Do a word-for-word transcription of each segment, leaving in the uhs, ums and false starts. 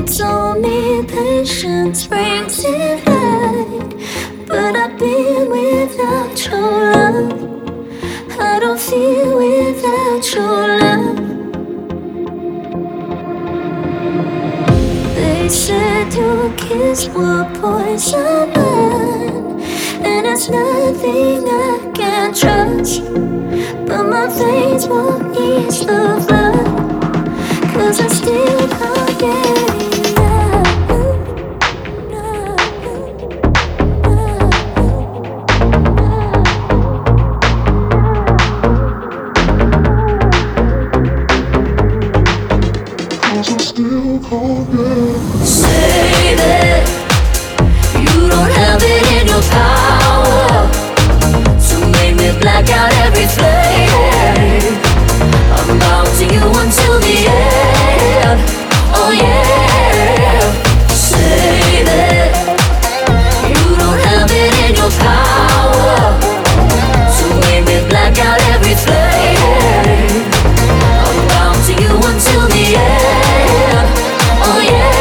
told me patience brings it right, but I've been without your love. I don't feel without your love. They said your kiss will poison mine, and it's nothing I can trust. But my veins won't ease the blood, 'cause I still can't get say that you don't have it in your power to make me black out every flame. I'm bound to you until the end. Oh yeah. Say that you don't have it in your power to make me black out every flame. I'm bound to you until the end. Oh yeah.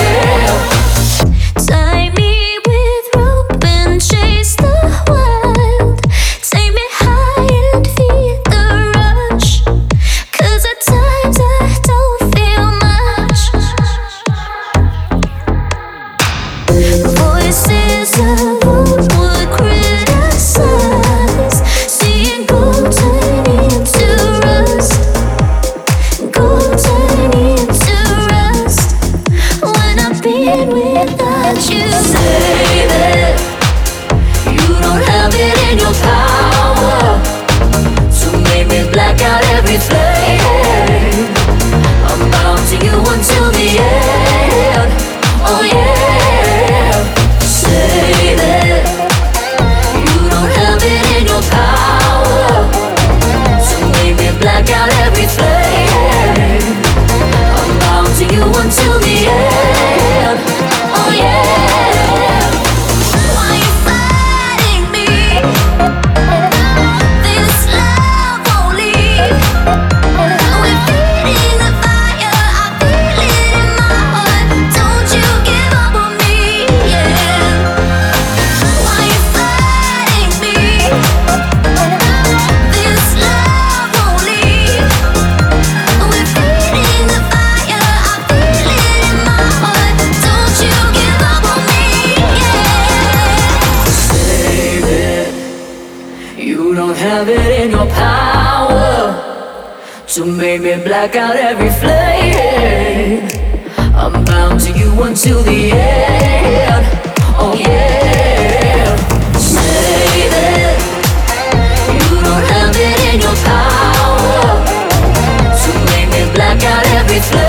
Tie me with rope and chase the wild. Take me high and feel the rush, 'cause at times I don't feel much. Voices of old would criticize, seeing gold turn into rust. Gold turn into rust when I've been without you. Say that you don't have it in your power to make me black out every flame. I'm bound to you until the end. Oh yeah. Say that you don't have it in your power to make me black out every flame. I'm bound to you until the end. Oh yeah. Why you fighting me? This love won't leave. We're feeding the fire, I feel it in my heart. Don't you give up on me, yeah. Why you fighting me? This love won't leave. We're feeding the fire, I feel it in my heart. Don't you give up on me, yeah. Say that you don't have it in your power to make me black out every flame. I'm bound to you until the end. Oh yeah. Say that you don't have it in your power to make me black out every flame.